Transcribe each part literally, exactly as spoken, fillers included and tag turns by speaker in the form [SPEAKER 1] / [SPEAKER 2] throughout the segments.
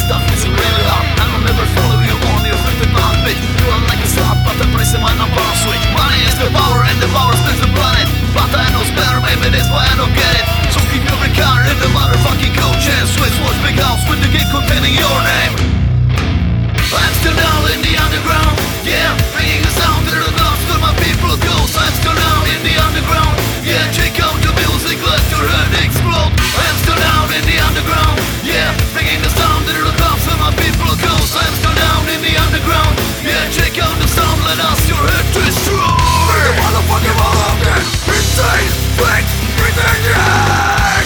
[SPEAKER 1] stuff is really hard. I will never follow you on your flipping mouth, bitch. You are like a slot, but I'm pressing my number switch. Money is the power and the power splits the planet. But I know better, maybe that's why I don't get it. So keep every car in the motherfucking coach and switch watch big house with the gate containing your name. I'm still down in the underground, yeah, bringing the sound to the dogs where my people go. So I'm still down in the underground, yeah, check out the music, let your head explode. I'm still down in the underground, yeah, bringing the sound to the dogs where my people go. So I'm still down in the underground, yeah, check out the sound, let us your head destroy. Bring the motherfucking all of it, insane, fake, pretending.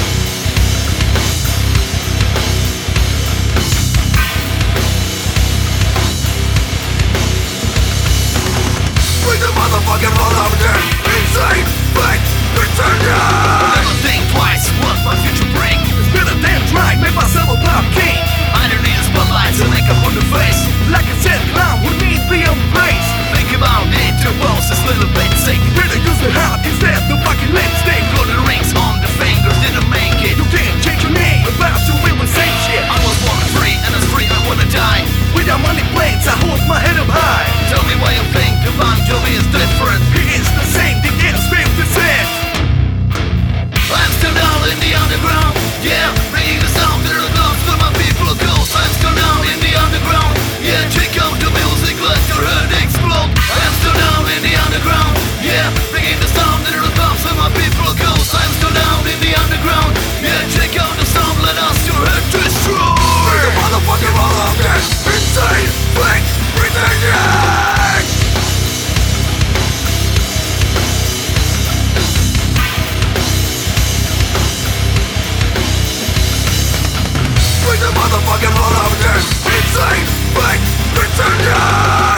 [SPEAKER 1] Bring the motherfucking all of it, insane, fake, pretending. Never think twice what my future bring. It's been a damn drag, make myself a pop king. I don't need a spotlight to make up on the face. Like I said, clown would need be on place. Think about it, your boss is little bit sick. Better use the heart instead the fucking lipstick. Golden rings on the fingers, didn't make it. You didn't change your name, about to win with same shit. I was born free, and as free I wanna die. Without money plates, I hold my head up high. Tell me why you think the Bon Jovi is different. He is the same, the gets fifty cent. I'm still down in the underground, yeah, bringing the sound to the dogs where my people go. I'm still down in the underground, yeah, check out the music, let your head explode. I'm still down in the underground, yeah, bringing the sound to the dogs where my people go. I'm still down in the underground, yeah, check out the sound, let us your head destroy. Bring the motherfucking all of it, insane, fake, pretending. Bring the motherfucking all of this insane, fake, pretending.